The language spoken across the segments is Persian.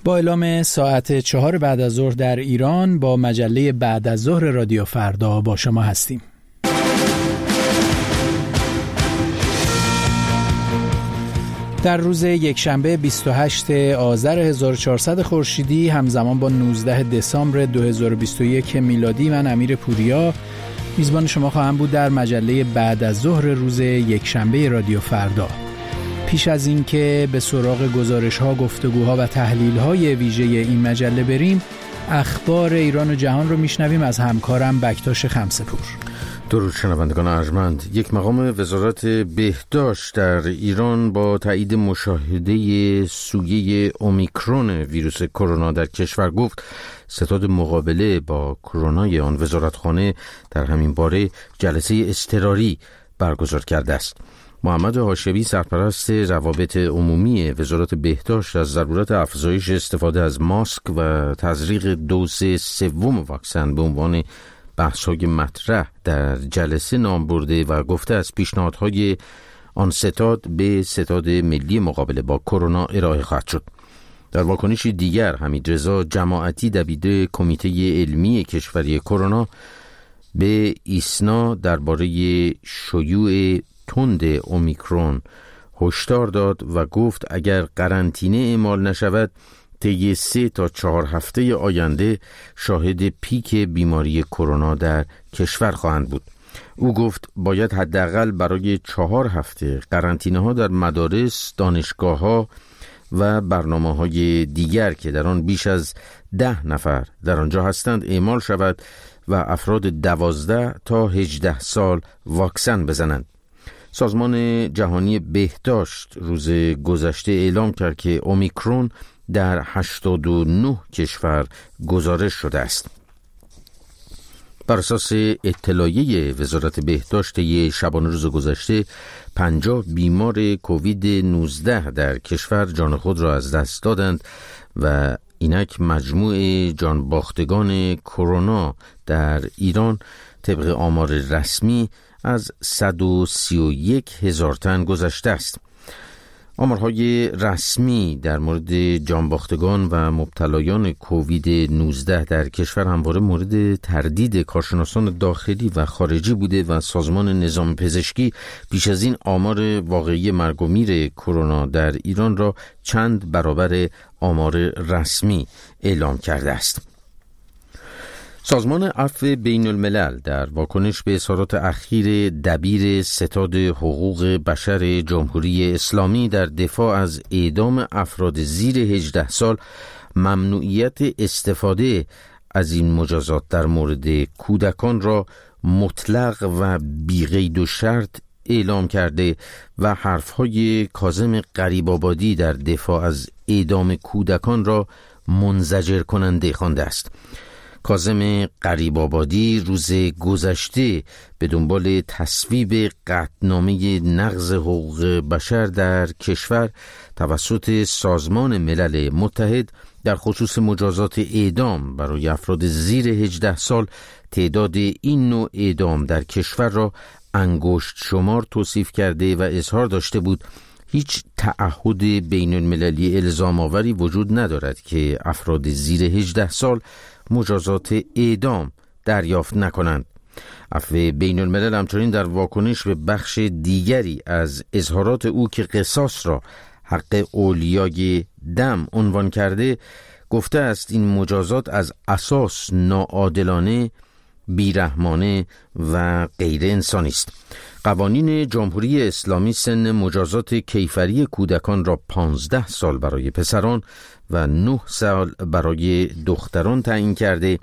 با اعلام ساعت 4 بعد از ظهر در ایران با مجله بعد از ظهر رادیو فردا با شما هستیم. در روز یکشنبه 28 آذر 1400 خورشیدی همزمان با 19 دسامبر 2021 میلادی، من امیر پوریا میزبان شما خواهم بود در مجله بعد از ظهر روز یکشنبه رادیو فردا. پیش از این که به سراغ گزارش‌ها، گفتگوها و تحلیل‌های ویژه این مجله بریم، اخبار ایران و جهان رو میشنویم از همکارم بکتاش خمسه‌پور. درود شنوندگان ارجمند. یک مقام وزارت بهداشت در ایران با تایید مشاهده سویه اومیکرون ویروس کرونا در کشور گفت ستاد مقابله با کرونای آن وزارتخانه در همین باره جلسه اضطراری برگزار کرده است. محمد هاشمی سرپرست روابط عمومی وزارت بهداشت از ضرورت افزایش استفاده از ماسک و تزریق دوز سوم واکسن به عنوان بحث‌های مطرح در جلسه نام برده و گفته از پیشنهادهای آن ستاد به ستاد ملی مقابله با کرونا ارائه خواهد شد. در واکنشی دیگر حمیدرضا جماعتی دبیر کمیته علمی کشوری کرونا به ایسنا درباره شیوع تند اومیکرون هشدار داد و گفت اگر قرنطینه اعمال نشود طی 3 تا 4 هفته آینده شاهد پیک بیماری کرونا در کشور خواهند بود. او گفت باید حداقل برای 4 هفته قرنطینه ها در مدارس، دانشگاه ها و برنامه های دیگر که در آن بیش از 10 نفر در آنجا هستند اعمال شود و افراد 12 تا 18 سال واکسن بزنند. سازمان جهانی بهداشت روز گذشته اعلام کرد که اومیکرون در 89 کشور گزارش شده است. بر اساس اطلاعیه وزارت بهداشت شبانه روز گذشته 50 بیمار کووید 19 در کشور جان خود را از دست دادند و اینک مجموع جان باختگان کرونا در ایران طبق آمار رسمی از 131,000 تن گذشته است. آمارهای رسمی در مورد جانباختگان و مبتلایان کووید 19 در کشور همواره مورد تردید کارشناسان داخلی و خارجی بوده و سازمان نظام پزشکی پیش از این آمار واقعی مرگ و میر کرونا در ایران را چند برابر آمار رسمی اعلام کرده است. سازمان عفو بین الملل در واکنش به اظهارات اخیر دبیر ستاد حقوق بشر جمهوری اسلامی در دفاع از اعدام افراد زیر 18 سال ممنوعیت استفاده از این مجازات در مورد کودکان را مطلق و بی‌قید و شرط اعلام کرده و حرفهای کاظم غریب‌آبادی در دفاع از اعدام کودکان را منزجر کننده خوانده است. کاظم غریب‌آبادی روز گذشته به دنبال تصویب قطعنامه نقض حقوق بشر در کشور توسط سازمان ملل متحد در خصوص مجازات اعدام برای افراد زیر 18 سال تعداد این نوع اعدام در کشور را انگشت شمار توصیف کرده و اظهار داشته بود هیچ تعهد بین المللی الزام آوری وجود ندارد که افراد زیر 18 سال مجازات اعدام دریافت نکنند. عفو بین الملل همچنین در واکنش به بخش دیگری از اظهارات او که قصاص را حق اولیای دم عنوان کرده گفته است این مجازات از اساس ناعادلانه، بیرحمانه و غیر انسانی است. قوانین جمهوری اسلامی سن مجازات کیفری کودکان را 15 سال برای پسران و 9 سال برای دختران تعیین کرده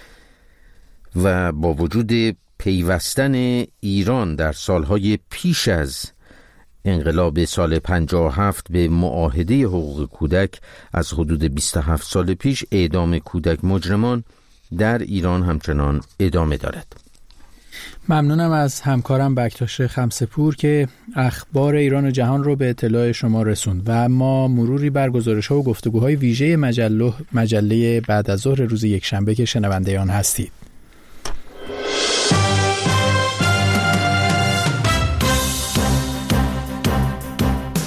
و با وجود پیوستن ایران در سالهای پیش از انقلاب سال 57 به معاهده حقوق کودک از حدود 27 سال پیش اعدام کودک مجرمان در ایران همچنان ادامه دارد. ممنونم از همکارم بکتاش خمسه‌پور که اخبار ایران و جهان رو به اطلاع شما رسوند و ما مروری بر گزارش‌ها و گفتگوهای ویژه مجله بعد از ظهر روز یکشنبه که شنونده آن هستید.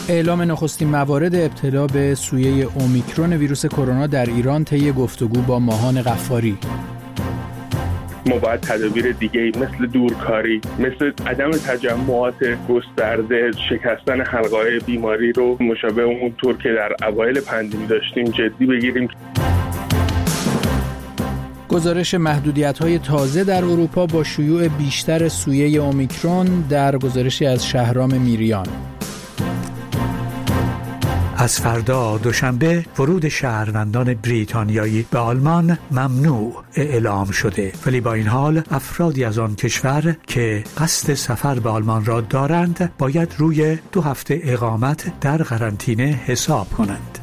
اعلام نخستین موارد ابتلا به سویه اومیکرون ویروس کرونا در ایران طی گفتگو با ماهان غفاری. ما باید تدابیر دیگه‌ای مثل دورکاری، مثل عدم تجمعات گسترده، شکستن حلقه‌های بیماری رو مشابه اونطور که در اوایل پاندمی داشتیم جدی بگیریم. گزارش محدودیت‌های تازه در اروپا با شیوع بیشتر سویه اومیکرون در گزارشی از شهرام میریان. از فردا دوشنبه ورود شهروندان بریتانیایی به آلمان ممنوع اعلام شده، ولی با این حال افرادی از آن کشور که قصد سفر به آلمان را دارند باید روی 2 هفته اقامت در قرنطینه حساب کنند.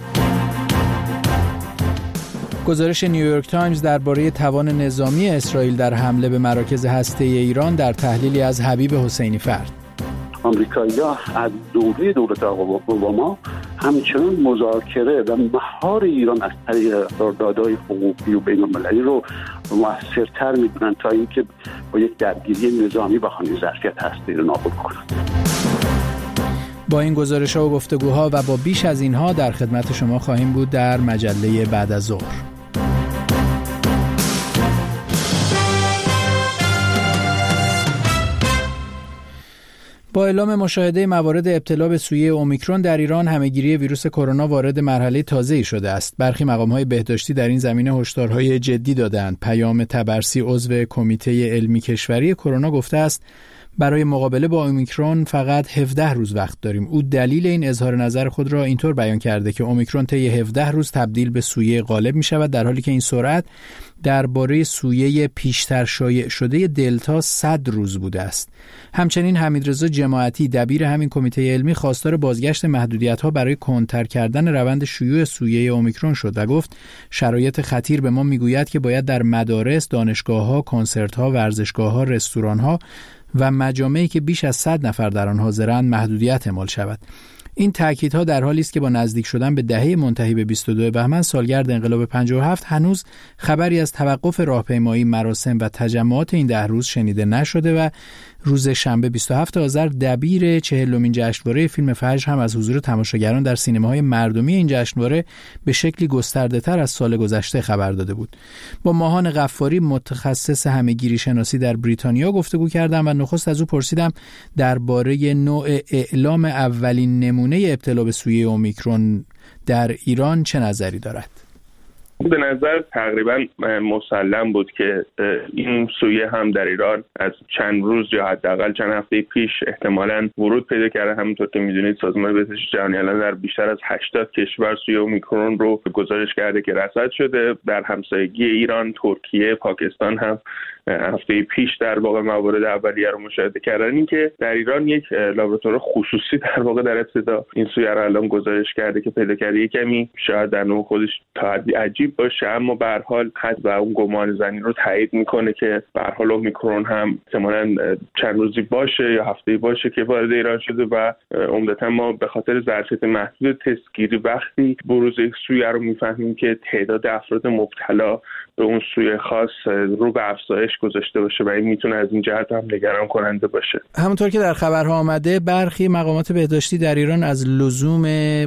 گزارش نیویورک تایمز درباره توان نظامی اسرائیل در حمله به مراکز هسته‌ای ایران در تحلیلی از حبیب حسینی فرد. آمریکایی‌ها از دوره دولت آقای اوباما همچنان مذاکره و مهار ایران از طریق قراردادهای حقوقی و بین‌المللی رو موثرتر می‌دونن تا اینکه با یک درگیری نظامی بخوان ظرفیت هسته‌ای رو نابود کنند. با این گزارش‌ها و گفتگوها و با بیش از اینها در خدمت شما خواهیم بود در مجله بعد از ظهر. با اعلام مشاهده موارد ابتلا به سویه اومیکرون در ایران، همه‌گیری ویروس کرونا وارد مرحله تازه‌ای شده است. برخی مقام‌های بهداشتی در این زمینه هشدارهای جدی دادند. پیام تبرسی عضو کمیته علمی کشوری کرونا گفته است برای مقابله با اومیکرون فقط 17 روز وقت داریم. او دلیل این اظهار نظر خود را اینطور بیان کرده که اومیکرون طی 17 روز تبدیل به سویه غالب می شود، در حالی که این سرعت درباره سویه پیشتر شایع شده دلتا 100 روز بوده است. همچنین حمیدرضا جماعتی دبیر همین کمیته علمی خواستار بازگشت محدودیت‌ها برای کندتر کردن روند شیوع سویه اومیکرون شد و گفت شرایط خطیر به ما میگوید که باید در مدارس، دانشگاه‌ها، کنسرت‌ها، ورزشگاه‌ها، رستوران‌ها و مجامعی که بیش از 100 نفر در آن حاضرند محدودیت اعمال شود. این تأکیدها در حالی است که با نزدیک شدن به دهه منتهی به 22 بهمن سالگرد انقلاب 57 هنوز خبری از توقف راهپیمایی، مراسم و تجمعات این 10 روز شنیده نشده و روز شنبه 27 آذر دبیر 40مین جشنواره فیلم فجر هم از حضور تماشاگران در سینماهای مردمی این جشنواره به شکلی گسترده‌تر از سال گذشته خبر داده بود. با ماهان غفاری متخصص همه‌گیری شناسی در بریتانیا گفتگو کردم و نخست از او پرسیدم درباره نوع اعلام اولین نمونه ابتلا به سویه اومیکرون در ایران چه نظری دارد. به نظر تقریبا مسلم بود که این سویه هم در ایران از چند روز یا حداقل چند هفته پیش احتمالاً ورود پیدا کرده. همونطور که میدونید سازمان بهداشت جهانی الان در بیشتر از 80 کشور سویه اومیکرون رو گزارش کرده که رصد شده. در همسایگی ایران، ترکیه، پاکستان هم هفته پیش در واقع موارد اولیه رو مشاهده کردن. این که در ایران یک لابراتوار خصوصی در واقع در ابتدا این سویه رو الان گزارش کرده که پیدا کرده، کمی شاید در نوع خودش تا حدی عجیب باشه، اما به هر حال حد و اون گمان زنی رو تایید میکنه که به هر حال اومیکرون هم احتمالاً چند روزی باشه یا هفته‌ای باشه که وارد ایران شده و عمدتاً ما به خاطر ظرفیت محدود تستگیری وقتی بروز یک سویه رو میفهمیم که تعداد افراد مبتلا به اون سویه خاص رو به افزایش گذاشته باشه و این میتونه از این جهت هم نگران کننده باشه. همونطور که در خبرها آمده برخی مقامات بهداشتی در ایران از لزوم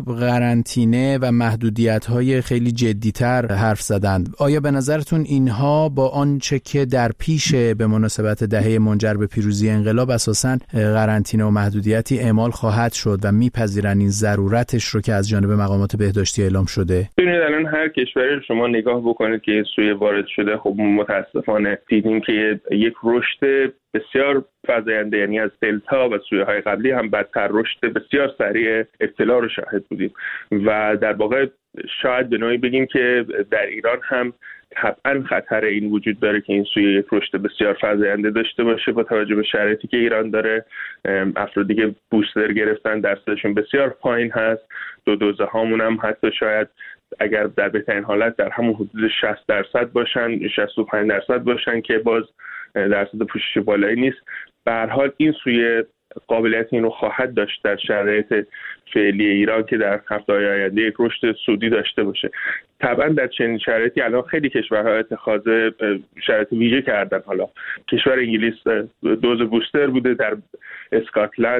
قرنطینه و محدودیت‌های خیلی جدی‌تر حرف زدند. آیا به نظرتون اینها با آنچه که در پیش به مناسبت دهه منجر به پیروزی انقلاب اساساً قرنطینه و محدودیتی اعمال خواهد شد و میپذیرن این ضرورتش رو که از جانب مقامات بهداشتی اعلام شده؟ ببینید الان هر کشوری شما نگاه بکنید که سوی وارد شده، خب متاسفانه دیدیم که یک رشد بسیار فزاینده، یعنی از دلتا و سویه های قبلی هم بدتر رشد بسیار سریع ابتلا رو شاهد بودیم و در واقع شاید به نوعی بگیم که در ایران هم طبعا خطر این وجود داره که این سویه یک رشد بسیار فزاینده داشته باشه با توجه به شرایطی که ایران داره. افرادی که بوستر گرفتن درصدشون بسیار پایین هست، 2 دوزه هامون هم حتی شاید اگر در بهترین حالت در همون حدود 60% باشن، 65% باشن که باز درصد پوشش بالایی نیست. به هر حال این سویه قابلیت این رو خواهد داشت در شرایط فعلی ایران که در هفته‌های آینده یک رشد سودی داشته باشه. طبعا در چنین شرایطی الان خیلی کشورها اتخاذ شرایط ویژه کردن. حالا کشور انگلیس دوز بوستر بوده، در اسکاتلند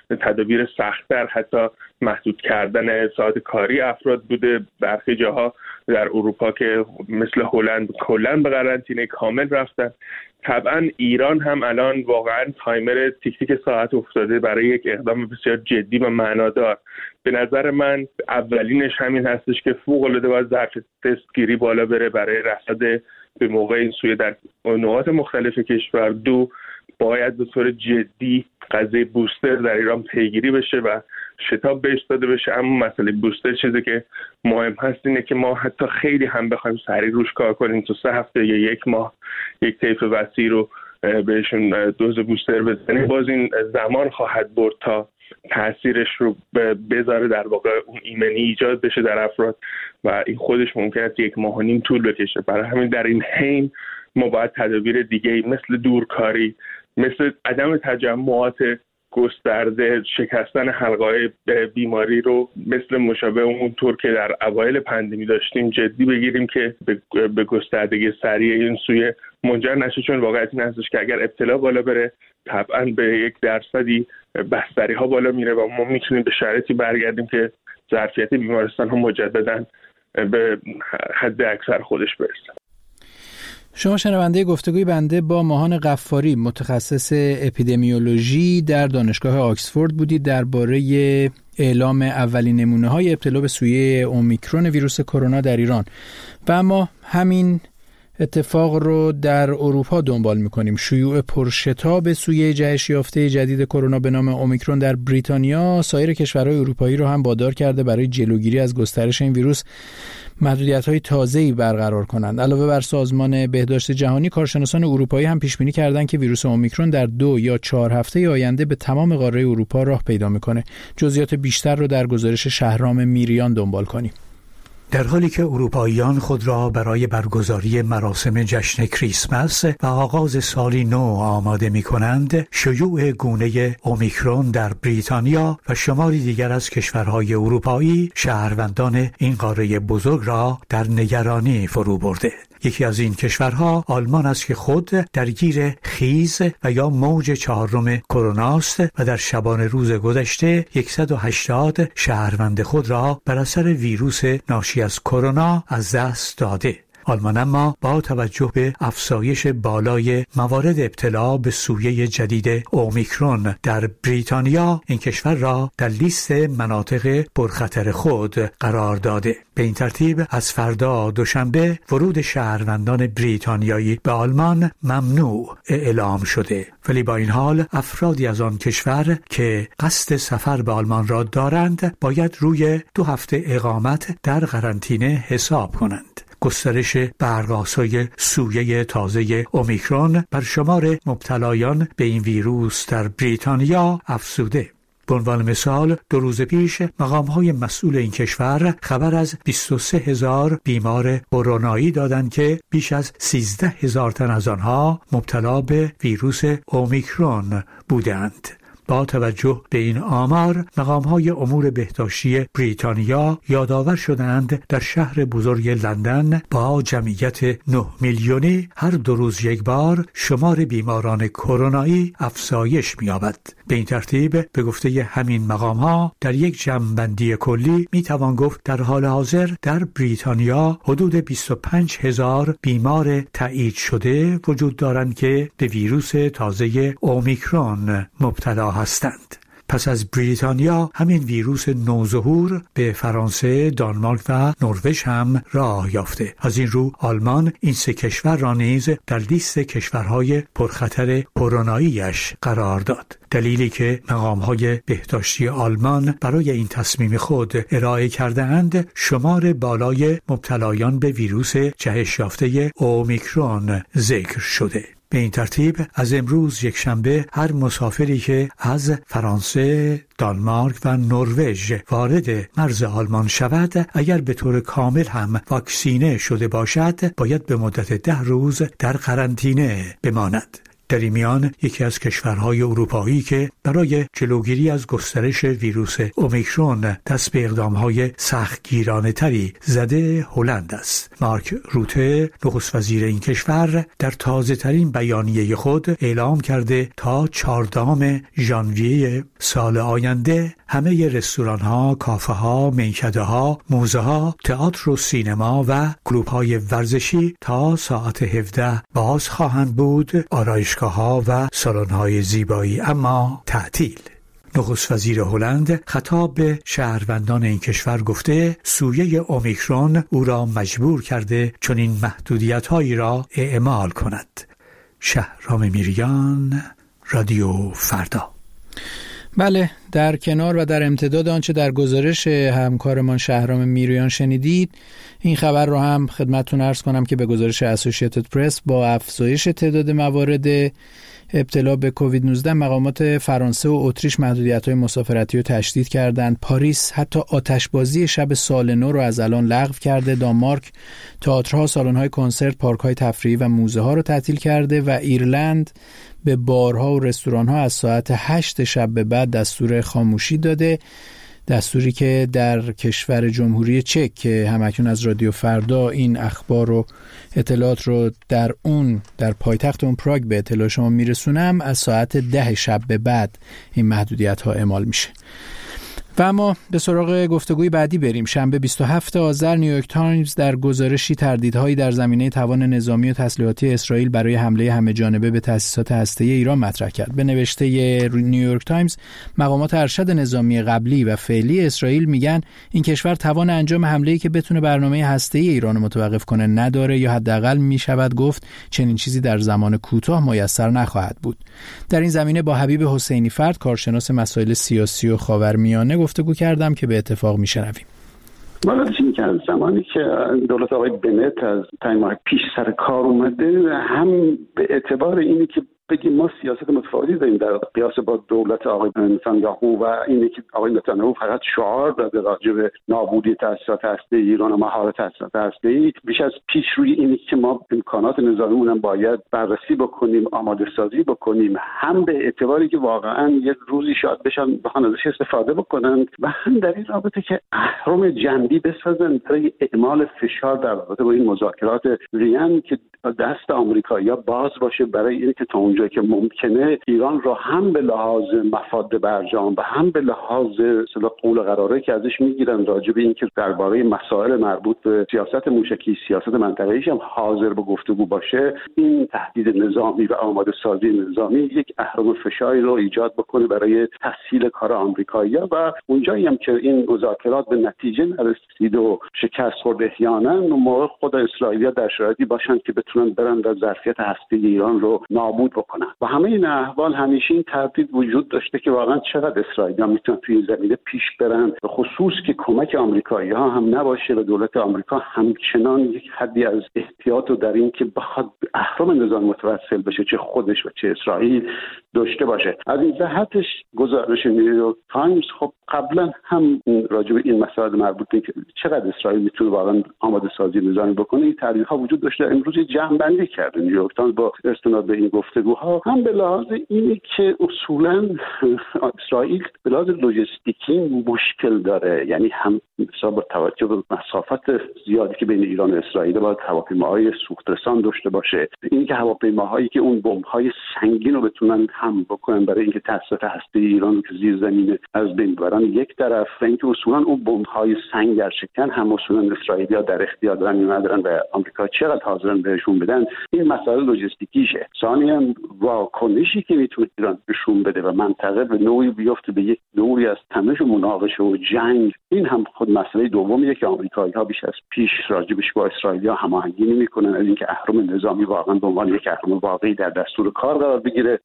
تدابیر سخت‌تر، حتی محدود کردن ساعت کاری افراد بوده. برخی جاها در اروپا که مثل هلند کلاً به قرنطینه کامل رفتن. طبعا ایران هم الان واقعا تایمر تیک تیک ساعت افتاده برای یک اقدام بسیار جدی و معنادار. به نظر من اولینش همین هستش که فوق‌العاده باید ظرف تستگیری بالا بره برای رصد به موقع این سویه در نقاط مختلف کشور. دو، باید به طور جدی قضیه بوستر در ایران پیگیری بشه و شتاب بهش داده بشه. اما مسئله بوستر چیزی که مهم هست اینه که ما حتی خیلی هم بخوایم سریع روش کار کنیم، تو 3 هفته یا 1 ماه یک طیف وسیع رو بهشون دوز بوستر بزنیم، باز این زمان خواهد برد تا تاثیرش رو بذاره، در واقع اون ایمنی ایجاد بشه در افراد و این خودش ممکن است 1.5 ماه طول بکشه. برای همین در این حین ما باید تدابیر دیگه مثل دورکاری، مثل عدم تجمعات گسترده، شکستن حلقه‌های بیماری رو مثل مشابه اونطور که در اوایل پاندمی داشتیم جدی بگیریم که به گستردگی سریع این سویه منجر نشه. چون واقعیت این هستش که اگر ابتلا بالا بره طبعا به 1% بستری ها بالا میره و ما میتونیم به شرایطی برگردیم که ظرفیت بیمارستان ها مجددا به حد اکثر خودش برسه. شما شنونده گفتگوی بنده با ماهان غفاری، متخصص اپیدمیولوژی در دانشگاه آکسفورد بودید درباره اعلام اولین نمونه‌های ابتلا به سویه اومیکرون ویروس کرونا در ایران. و اما همین اتفاق رو در اروپا دنبال می‌کنیم. شیوع پرشتاب سویه جهش یافته جدید کرونا به نام اومیکرون در بریتانیا سایر کشورهای اروپایی رو هم وادار کرده برای جلوگیری از گسترش این ویروس محدودیت‌های تازه‌ای برقرار کنند. علاوه بر سازمان بهداشت جهانی، کارشناسان اروپایی هم پیش بینی کردند که ویروس اومیکرون در 2 یا 4 هفته آینده به تمام قاره اروپا راه پیدا می‌کنه. جزئیات بیشتر رو در گزارش شهرام میریان دنبال کنیم. در حالی که اروپاییان خود را برای برگزاری مراسم جشن کریسمس و آغاز سالی نو آماده می کنند، شیوع گونه اومیکرون در بریتانیا و شماری دیگر از کشورهای اروپایی شهروندان این قاره بزرگ را در نگرانی فرو برده. یکی از این کشورها آلمان است که خود درگیر خیز و یا موج 4 کرونا است و در شبانه روز گذشته 180 شهروند خود را بر اثر ویروس ناشی از کرونا از دست داده. آلمان اما با توجه به افزایش بالای موارد ابتلا به سویه جدید اومیکرون در بریتانیا این کشور را در لیست مناطق پرخطر خود قرار داده. به این ترتیب از فردا دوشنبه ورود شهروندان بریتانیایی به آلمان ممنوع اعلام شده، ولی با این حال افرادی از آن کشور که قصد سفر به آلمان را دارند باید روی 2 هفته اقامت در قرنطینه حساب کنند. گسترش برق‌آسای سویه تازه اومیکرون بر شمار مبتلایان به این ویروس در بریتانیا افزوده. به عنوان مثال 2 روز پیش مقام‌های مسئول این کشور خبر از 23,000 بیمار کرونایی دادند که بیش از 13,000 تن از آنها مبتلا به ویروس اومیکرون بودند. با توجه به این آمار، مقام‌های امور بهداشتی بریتانیا یادآور شدند در شهر بزرگ لندن با جمعیت 9 میلیونی هر 2 روز یک بار شمار بیماران کرونایی افزایش می‌یابد. به این ترتیب به گفته همین مقام‌ها در یک جمع‌بندی کلی می‌توان گفت در حال حاضر در بریتانیا حدود 25,000 بیمار تایید شده وجود دارند که به ویروس تازه اومیکرون مبتلا هستند. پس از بریتانیا همین ویروس نوظهور به فرانسه، دانمارک و نروژ هم راه یافته. از این رو آلمان این 3 کشور را نیز در لیست کشورهای پرخطر کرونایی‌اش قرار داد. دلیلی که مقام‌های بهداشتی آلمان برای این تصمیم خود ارائه کرده‌اند شمار بالای مبتلایان به ویروس جهش یافته اومیکرون ذکر شده. به این ترتیب از امروز یکشنبه هر مسافری که از فرانسه، دانمارک و نروژ وارد مرز آلمان شود اگر به طور کامل هم واکسینه شده باشد باید به مدت 10 روز در قرنطینه بماند. در این میان یکی از کشورهای اروپایی که برای جلوگیری از گسترش ویروس اومیکرون دست به اقدامهای سختگیرانه‌تری زده هلند است. مارک روته نخست وزیر این کشور در تازه‌ترین بیانیه خود اعلام کرده تا 14 ژانویه سال آینده همه رستوران‌ها، کافه‌ها، میکده‌ها، موزه‌ها، تئاتر و سینما و کلوب‌های ورزشی تا ساعت 17 باز خواهند بود، آرایشگاه‌ها و سالن‌های زیبایی اما تعطیل. نخست وزیر هلند خطاب به شهروندان این کشور گفته سویه اومیکرون او را مجبور کرده چنین محدودیت‌هایی را اعمال کند. شهرام میریان، رادیو فردا. بله، در کنار و در امتداد آنچه در گزارش همکارمان شهرام میریان شنیدید، این خبر رو هم خدمتتون عرض کنم که به گزارش اسوسییتد پرس با افزایش تعداد موارد ابتلا به کووید 19 مقامات فرانسه و اتریش محدودیت‌های مسافرتی رو تشدید کردند. پاریس حتی آتشبازی شب سال نو رو از الان لغو کرده. دانمارک تئاترها، سالن‌های کنسرت، پارک‌های تفریحی و موزه‌ها رو تعطیل کرده و ایرلند به بارها و رستوران‌ها از ساعت 8 شب به بعد دستور خاموشی داده. دستوری که در کشور جمهوری چک که همکنون از رادیو فردا این اخبار و اطلاعات رو در پایتخت اون پراگ به اطلاع شما میرسونم، از ساعت 10 شب به بعد این محدودیت ها اعمال میشه. و اما به سراغ گفتگوی بعدی بریم. شنبه 27 آذر نیویورک تایمز در گزارشی تردیدهایی در زمینه توان نظامی و تسلیحاتی اسرائیل برای حمله همه‌جانبه به تأسیسات هسته‌ای ایران مطرح کرد. به نوشته نیویورک تایمز، مقامات ارشد نظامی قبلی و فعلی اسرائیل میگن این کشور توان انجام حمله‌ای که بتونه برنامه هسته‌ای ایران رو متوقف کنه نداره، یا حداقل میشود گفت چنین چیزی در زمان کوتاه میسر نخواهد بود. در این زمینه با حبیب حسینی فرد، کارشناس مسائل سیاسی و خاورمیانه، گفتگو کردم که به اتفاق میشنویم. والا چیزی که از زمانی که دولت آقای بنت از تایم‌های پیش سر کار اومده، هم به اعتبار اینی که بگیم ما سیاست متفاوتی داریم در قیاس با دولت آقای نتانیاهو و اینه که آقای نتانیاهو فقط شعار داده راجع به نابودی تأسیسات هسته‌ای ایران و مهار تأسیسات هسته‌ای، بیش از پیش روی اینه که ما امکانات نظامیمون هم باید بررسی بکنیم، آماده سازی بکنیم، هم به اعتباری که واقعا یک روزی شاید بشن بخوان ازش استفاده بکنن، و هم در این رابطه که اهرم جنبی بسازن برای اعمال فشار در رابطه با این مذاکرات وین که دست آمریکایی‌ها باز باشه برای اینکه تا اونجایی که ممکنه ایران را هم به لحاظ مفاد برجام و هم به لحاظ اصطلاح قول و قراره که ازش میگیرن راجع به اینکه درباره مسائل مربوط به سیاست موشکی، سیاست منطقه‌ایش هم حاضر به گفتگو باشه، این تهدید نظامی و آماده سازی نظامی یک اهرم فشاری رو ایجاد بکنه برای تسهیل کار آمریکایی‌ها، و اونجایی هم که این مذاکرات به نتیجه نرسید و شکست خورد احیانا، اون موقع خود اسرائیلی‌ها در شرایطی باشن که بتونن برن و ظرفیت هسته‌ای ایران رو نابود بکنن. و همه این احوال همیشه این تردید وجود داشته که واقعا چقدر اسرائیلی‌ها میتونن توی این زمینه پیش برن، به خصوص که کمک آمریکایی‌ها هم نباشه و دولت آمریکا همچنان یک حدی از احتیاط رو در این که بخواد اهرم نظام متوسل بشه، چه خودش و چه اسرائیل داشته باشه. از این جهتش گزارش نیویورک تایمز خب قبلا هم راجع به این مسائل مربوط به چقدر اسرائیل میتونه واقعا آماده سازی نظامی بکنه این تحلیل‌ها وجود داشته. امروز جمع‌بندی کرده نیویورک تایمز با استناد به این گفتگوها، هم به لحاظ اینی که اصولا اسرائیل به لحاظ لوجستیکی مشکل داره، یعنی هم با توجه به مسافت زیادی که بین ایران و اسرائیل باید هواپیماهای سوخترسان داشته باشه، این که هواپیماهایی که اون بمب‌های سنگین رو بتونن هم بکنن برای اینکه تأسیسات هسته‌ای ایران رو که زیر زمین از بین ببرن یک طرف، و اینکه اصولا اون بمب‌های سنگرشکن هم اصولا اسرائیلی‌ها در اختیار دارن یا ندارن و آمریکا چقدر حاضرن بهشون بدن، این مسائل لوجستیکیشه. ثانیاً واکنشی که میتونه ایران نشون بده و منطقه به نوعی بیفته به یک دوری از تنش و مناقشه و جنگ، این هم خود مسئله دومیه که آمریکایی‌ها بیش از پیش راجبش با اسرائیلی‌ها هماهنگی نمی‌کنن از اینکه اهرم نظامی واقعا به عنوان یک اهرم واقعی در دستور کار قرار بگیره. و مسئله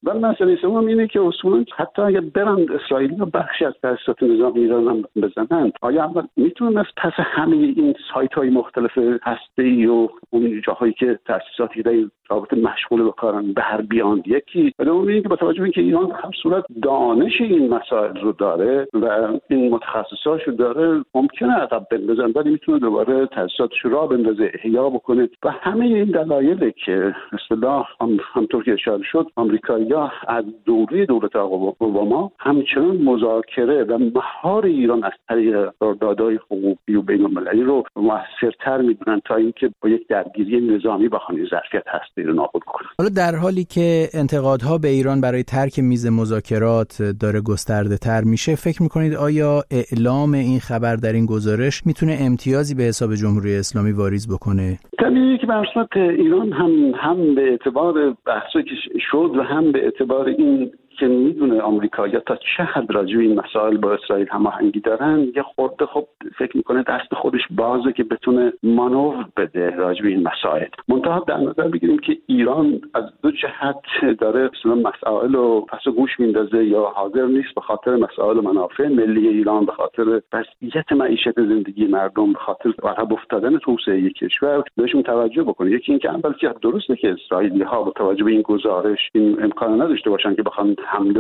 مسئله سوم اینه که اصولا حتی اگر برن اسرائیلی‌ها بخشی از تأسیسات نظامی ایران هم بزنن، آیا اول میتونن از پس همه این سایت‌های مختلف هسته‌ای و اون جاهایی که تأسیساتی در رابطه مشغول به کارن بر بیان؟ یکی و دوم اینه که با توجه به اینکه ایران هر صورت دانش این مسائل رو داره و این متخصصاشو داره، ممکنه عقب بندازن ولی میتونه دوباره تأسیساتش رو راه بندازه، احیا بکنه. و همه این دلایلی که اصطلاح همطور که اشاره شد آمریکایی‌ها از دوره دولت آقای اوباما همچنان مذاکره و مهار ایران از طریق قراردادهای حقوقی و بین‌المللی رو موثرتر میدونن تا اینکه با یک درگیری نظامی بخوان ظرفیت هستی رو نابود کنن. حالا در حالی که انتقادها به ایران برای ترک میز مذاکرات داره گسترده تر میشه، فکر میکنید آیا اعلام این خبر در این گزارش میتونه امتیازی به حساب جمهوری اسلامی واریز بکنه؟ طبیعیه که به صورت ایران هم به اعتبار بحثی که شد و هم به اعتبار این که میدونه آمریکایی‌ها تا چه حد راجع به این مسائل با اسرائیل هماهنگی دارن، یه خورده خب فکر میکنه دست خودش بازه که بتونه مانور بده راجع به این مسائل. منتها در نظر بگیریم که ایران از دو جهت داره مثلا مسائل رو پس گوش میندازه یا حاضر نیست به خاطر مسائل منافع ملی ایران، به خاطر وضعیت معیشت زندگی مردم، به خاطر عقب افتادن توسعه کشور بهشون توجه بکنه. یکی اینکه اول که درسته که اسرائیلی‌ها با توجه به این گزارش این امکان نداشته باشن که بخوان حمله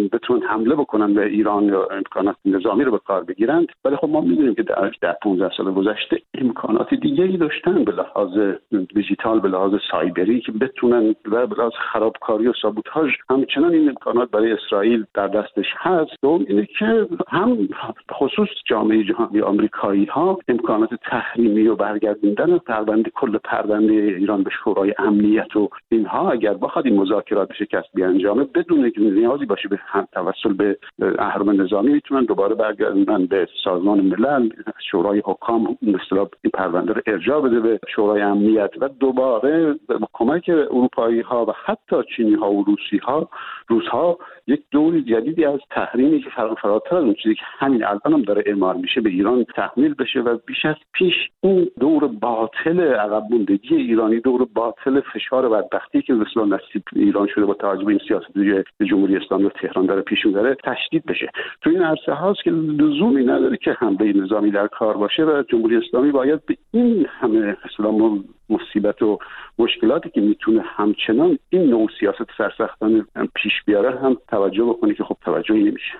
بکنن به ایران یا امکانات نظامی رو به کار بگیرند، ولی خب ما می‌دونیم که در 15 سال گذشته امکانات دیگری داشتن به لحاظ دیجیتال، به لحاظ سایبری که بتونن و به لحاظ خرابکاری و سابوتاژ همچنان این امکانات برای اسرائیل در دستش هست. دوم اینه که هم خصوص جامعه جهانی آمریکایی‌ها امکانات تحریمی و برگردوندن کل پرونده ایران به شورای امنیت و اینها اگر بخواد این مذاکرات شکست بیانجامه بدون نیازی باشه به توسل به اهرم نظامی میتونن دوباره برگردن به سازمان ملل، شورای حکام مثلا این پرونده رو ارجاع بده به شورای امنیت و دوباره با کمک اروپایی ها و حتی چینی ها و روس ها یک دور جدیدی از تحریمی که فراتر از اون چیزی که همین الان هم داره اعمال میشه به ایران تحمیل بشه و بیش از پیش اون دور باطل عقب موندگی ایرانی، دور باطل فشار و بدبختی که مثلا نصیب ایران شده با توجه به این سیاست جمهوری اسلامی و تهران داره پیش میبره تشدید بشه. تو این عرصه هاست که لزومی نداره که حمله نظامی در کار باشه و جمهوری اسلامی باید به این همه اسلام مصیبت و مشکلاتی که میتونه همچنان این نوع سیاست سرسختانه پیش بیاره هم توجه بکنه که خب توجهی نمیشه.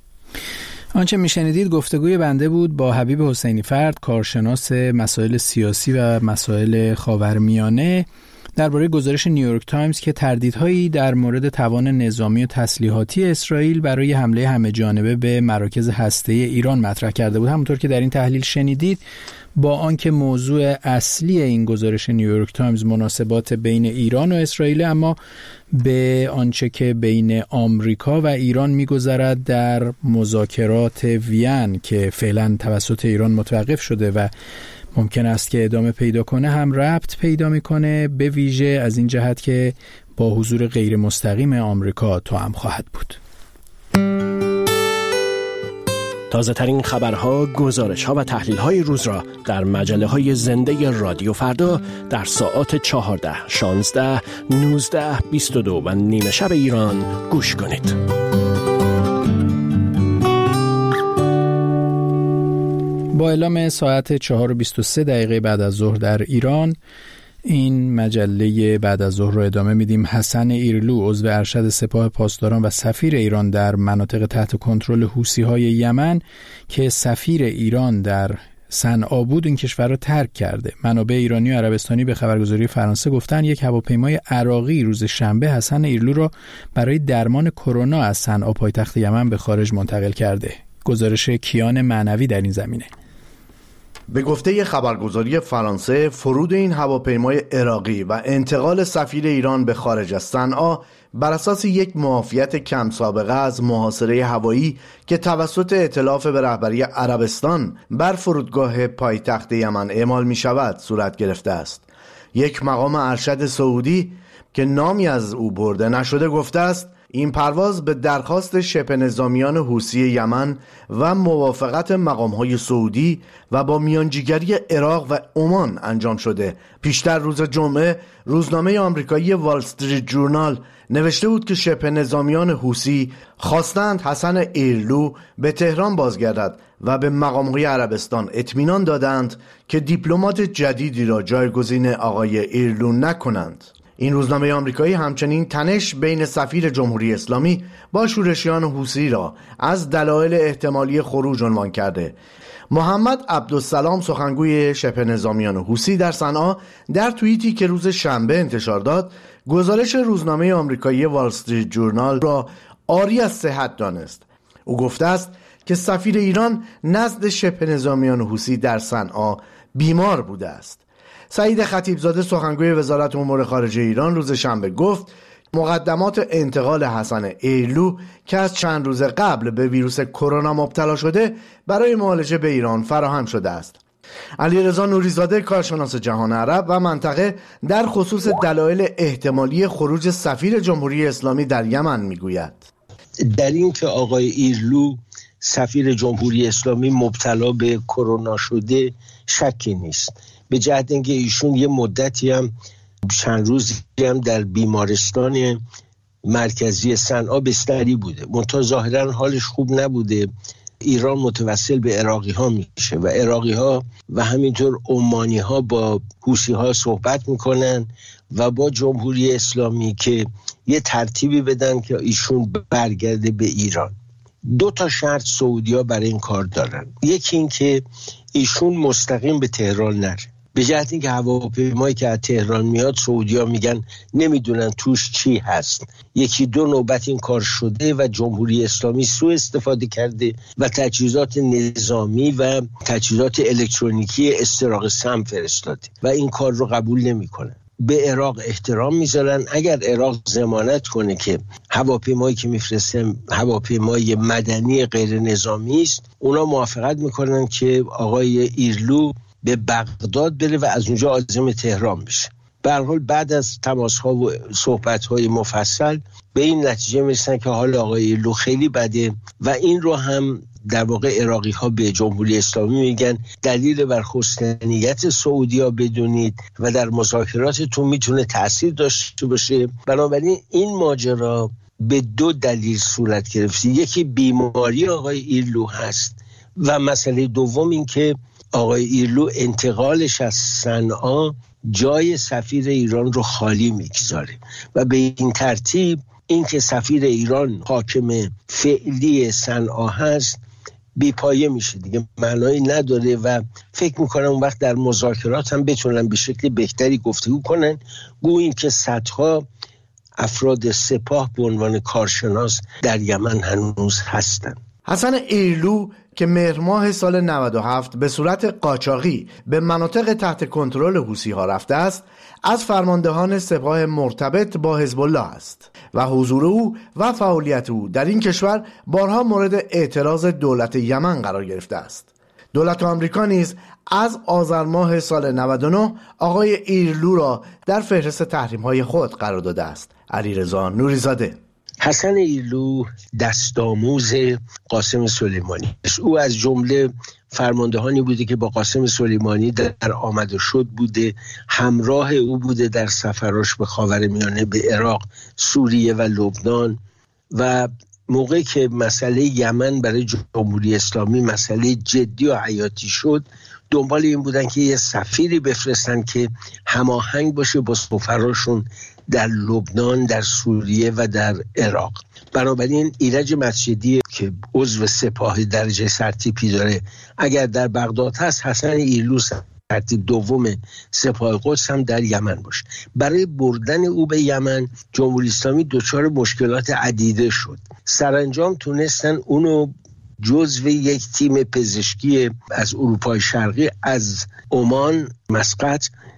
آنچه میشنیدید گفتگوی بنده بود با حبیب حسینی فرد، کارشناس مسائل سیاسی و مسائل خاورمیانه، درباره گزارش نیویورک تایمز که تردیدهایی در مورد توان نظامی و تسلیحاتی اسرائیل برای حمله همه‌جانبه به مراکز هسته‌ای ایران مطرح کرده بود. همونطور که در این تحلیل شنیدید، با آنکه موضوع اصلی این گزارش نیویورک تایمز مناسبات بین ایران و اسرائیل، اما به آنچه که بین آمریکا و ایران می‌گذرد در مذاکرات وین که فعلا توسط ایران متوقف شده و ممکن است که ادامه پیدا کنه هم ربط پیدا میکنه، به ویژه از این جهت که با حضور غیر مستقیم آمریکا توأم خواهد بود. تازه ترین خبرها، گزارش‌ها و تحلیل‌های روز را در مجله‌های زنده رادیو فردا در ساعات 14، 16، 19، 22 و نیمه شب ایران گوش کنید. با اعلام ساعت 4:23 بعد از ظهر در ایران، این مجله بعد از ظهر رو ادامه میدیم. حسن ایرلو، عضو ارشد سپاه پاسداران و سفیر ایران در مناطق تحت کنترل حوثی‌های یمن که سفیر ایران در صنعا بود، این کشور را ترک کرده. منابع ایرانی و عربستانی به خبرگزاری فرانسه گفتن یک هواپیمای عراقی روز شنبه حسن ایرلو را برای درمان کرونا از صنعا پایتخت یمن به خارج منتقل کرده. گزارش کیان معنوی در این زمینه. به گفته خبرگزاری فرانسه، فرود این هواپیمای عراقی و انتقال سفیر ایران به خارج از صنعا بر اساس یک معافیت کم سابقه از محاصره هوایی که توسط ائتلاف به رهبری عربستان بر فرودگاه پایتخت یمن اعمال می شود صورت گرفته است. یک مقام ارشد سعودی که نامی از او برده نشده گفته است این پرواز به درخواست شبه نظامیان حوثی یمن و موافقت مقام‌های سعودی و با میانجیگری عراق و عمان انجام شده. پیشتر روز جمعه روزنامه آمریکایی وال استریت جورنال نوشته بود که شبه نظامیان حوثی خواستند حسن ایرلو به تهران بازگردد و به مقام‌های عربستان اطمینان دادند که دیپلمات جدیدی را جایگزین آقای ایرلو نکنند. این روزنامه آمریکایی همچنین تنش بین سفیر جمهوری اسلامی با شورشیان حوثی را از دلایل احتمالی خروج عنوان کرده. محمد عبدالسلام سخنگوی شبه نظامیان حوثی در صنعا در توییتی که روز شنبه انتشار داد گزارش روزنامه آمریکایی وال استریت جورنال را عاری از صحت دانست. او گفته است که سفیر ایران نزد شبه نظامیان حوثی در صنعا بیمار بوده است. سعید خطیبزاده سخنگوی وزارت امور خارجه ایران روز شنبه گفت مقدمات انتقال حسن ایرلو که از چند روز قبل به ویروس کرونا مبتلا شده برای معالجه به ایران فراهم شده است. علیرضا نوریزاده کارشناس جهان عرب و منطقه در خصوص دلایل احتمالی خروج سفیر جمهوری اسلامی در یمن میگوید در این که آقای ایرلو سفیر جمهوری اسلامی مبتلا به کرونا شده شکی نیست، به جهت اینکه ایشون یه مدتی هم چند روزی هم در بیمارستان مرکزی صنعا بستری بوده، منتها ظاهرا حالش خوب نبوده. ایران متوسل به عراقی ها میشه و عراقی ها و همینطور عمانی ها با حوثی ها صحبت میکنن و با جمهوری اسلامی که یه ترتیبی بدن که ایشون برگرده به ایران. 2 شرط سعودی ها برای این کار دارن. یکی این که ایشون مستقیم به تهران نره، به جهت اینکه هواپیمایی که از تهران میاد سعودی‌ها میگن نمیدونن توش چی هست. 1-2 نوبت این کار شده و جمهوری اسلامی سوء استفاده کرده و تجهیزات نظامی و تجهیزات الکترونیکی استراق سم فرستاده و این کار رو قبول نمیکنن. به عراق احترام میذارن. اگر عراق ضمانت کنه که هواپیمایی که میفرسته هواپیمای مدنی غیر نظامی است، اونا موافقت میکنن که آقای ایرلو به بغداد بره و از اونجا عازم تهران بشه. به هر حال بعد از تماس‌ها و صحبت‌های مفصل به این نتیجه میرسن که حال آقای ایرلو خیلی بده و این رو هم در واقع عراقی‌ها به جمهوری اسلامی میگن دلیل بر خستنیت سعودی‌ها بدونید و در مذاکراتتون میتونه تأثیر داشته باشه. بنابراین این ماجرا به 2 دلیل صورت گرفته. یکی بیماری آقای ایرلو هست و مسئله دوم این که آقای ایرلو انتقالش از صنعا جای سفیر ایران رو خالی میگذاره و به این ترتیب این که سفیر ایران حاکم فعلی صنعا هست بی‌پایه میشه دیگه، معنایی نداره و فکر میکنم اون وقت در مذاکرات هم بتونن به شکل بهتری گفتگو کنن. گوییم که صدها افراد سپاه به عنوان کارشناس در یمن هنوز هستن. حسن ایرلو که مهر ماه سال 97 به صورت قاچاقی به مناطق تحت کنترل حوثی ها رفته است، از فرماندهان سپاه مرتبط با حزب الله است و حضور او و فعالیت او در این کشور بارها مورد اعتراض دولت یمن قرار گرفته است. دولت آمریکا نیز از آذر ماه سال 99 آقای ایرلو را در فهرست تحریم‌های خود قرار داده است. علیرضا نوریزاده. حسن ایرلو دستآموز قاسم سلیمانی است. او از جمله فرماندهانی بوده که با قاسم سلیمانی در آمد و شد بوده، همراه او بوده در سفراش به خاورمیانه، به عراق، سوریه و لبنان و موقعی که مسئله یمن برای جمهوری اسلامی مسئله جدی و حیاتی شد دنبال این بودن که یه سفیری بفرستن که هماهنگ باشه با سفراشون در لبنان، در سوریه و در عراق. بنابراین ایرج مسجدی که عضو سپاه درجه سرتیپی داره اگر در بغداد هست، حسن ایرلو سرتیپ دوم سپاه قدس هم در یمن باشه. برای بردن او به یمن جمهوری اسلامی دچار مشکلات عدیده شد. سرانجام تونستن اونو جزو یک تیم پزشکی از اروپای شرقی از عمان، مسقط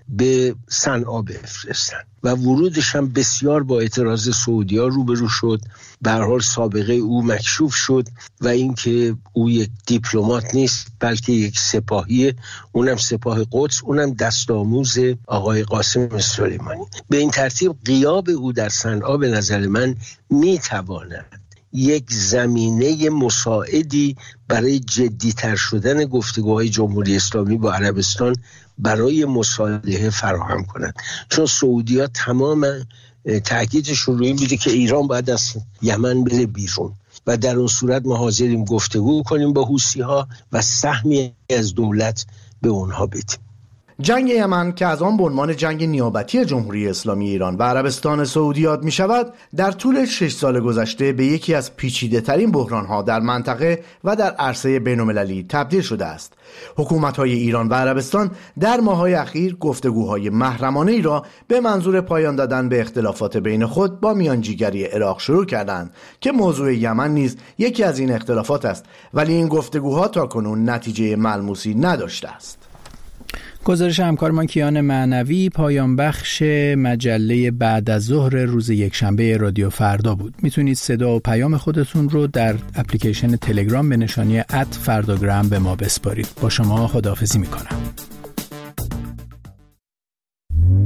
به صنعا بفرستن و ورودش هم بسیار با اعتراض سعودی‌ها روبرو شد. به هر حال سابقه او مکشوف شد و اینکه او یک دیپلمات نیست بلکه یک سپاهیه، اونم سپاه قدس، اونم دستآموز آقای قاسم سلیمانی. به این ترتیب غیاب او در صنعا به نظر من میتواند یک زمینه مساعدی برای جدی‌تر شدن گفتگوهای جمهوری اسلامی با عربستان برای مصالحه فراهم کند، چون سعودی‌ها تمام تاکیدشون روی این بوده که ایران باید از یمن بره بیرون و در اون صورت ما حاضریم گفتگو کنیم با حوثی‌ها و سهمی از دولت به اونها بدیم. جنگ یمن که از آن به عنوان جنگ نیابتی جمهوری اسلامی ایران و عربستان سعودی یاد می شود، در طول 6 سال گذشته به یکی از پیچیده ترین بحران ها در منطقه و در عرصه بین المللی تبدیل شده است. حکومت های ایران و عربستان در ماه‌های اخیر گفتگوهای محرمانه ای را به منظور پایان دادن به اختلافات بین خود با میانجیگری عراق شروع کردند که موضوع یمن نیز یکی از این اختلافات است، ولی این گفتگوها تاکنون نتیجه ملموسی نداشته است. گزارش همکارمان کیان معنوی، پایان بخش مجله بعد از ظهر روز یکشنبه رادیو فردا بود. میتونید صدا و پیام خودتون رو در اپلیکیشن تلگرام به نشانی @فرداگرام به ما بسپارید. با شما خداحافظی میکنم.